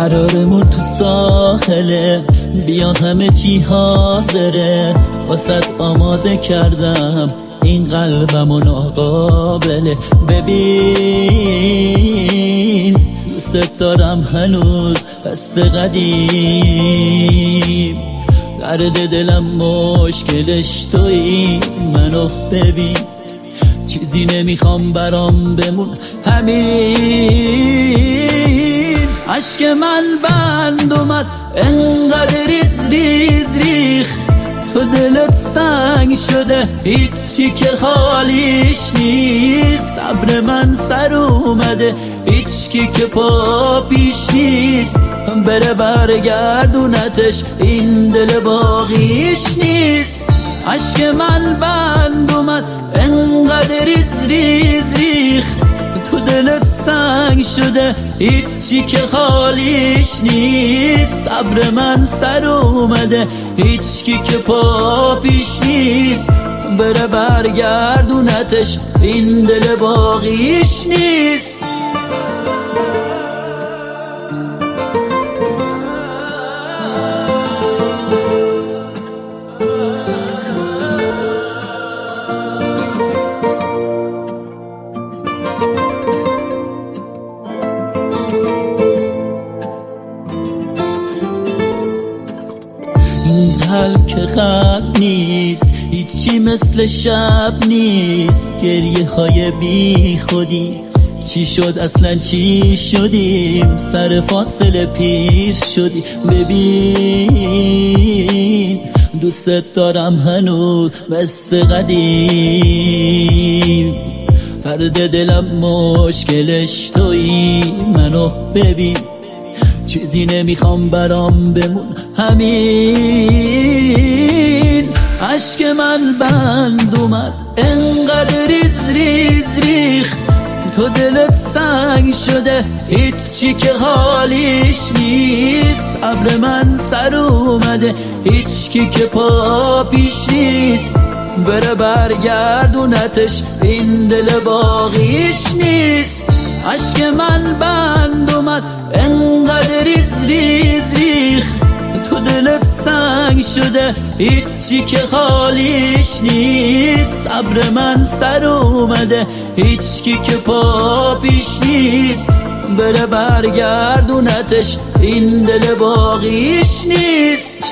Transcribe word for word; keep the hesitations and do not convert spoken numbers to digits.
قرارمون تو ساحله، بیا همه چی حاضره، واسط آماده کردم این قلبمو ناقابله. ببین دوست دارم هنوز بس قدیم، درد دلم مشکلش تویی، منو ببین چیزی نمیخوام برام بمون همین. عشق من بند اومد انقدر ریز ریز ریخت، تو دلت سنگ شده هیچی که خالیش نیست. صبر من سر اومده هیچکی که پا پیش نیست، بره برگردونتش این دل باقیش نیست. عشق من بند اومد انقدر ریز ریز ریخت، تو دلت سنگ شده هیچی که خالیش نیست. صبر من سر اومده هیچکی که پا پیش نیست، بره برگردونتش این دل باقیش نیست. این قلب که خلق نیست، هیچی مثل شب نیست. گریه های بی خودی چی شد اصلا چی شدیم، سر فاصله پیر شدی. ببین دوست دارم هنوز مثل قدیم، فرد دلم مشکلش تویی، منو ببین چیزی نمیخوام برام بمون همین. عشق من بند اومد انقدر ریز ریز ریخت، تو دلت سنگ شده هیچی که حالیش نیست. صبر من سر اومده هیچکی که پا پیش نیست، بره برگردونتش این دل باقیش نیست. عشق من بند اومد انقدر ریز ریز ریخت، تو دلت سنگ شده هیچی که خالیش نیست. صبر من سر اومده هیچکی که پا پیش نیست، بره برگردونتش این دل باقیش نیست.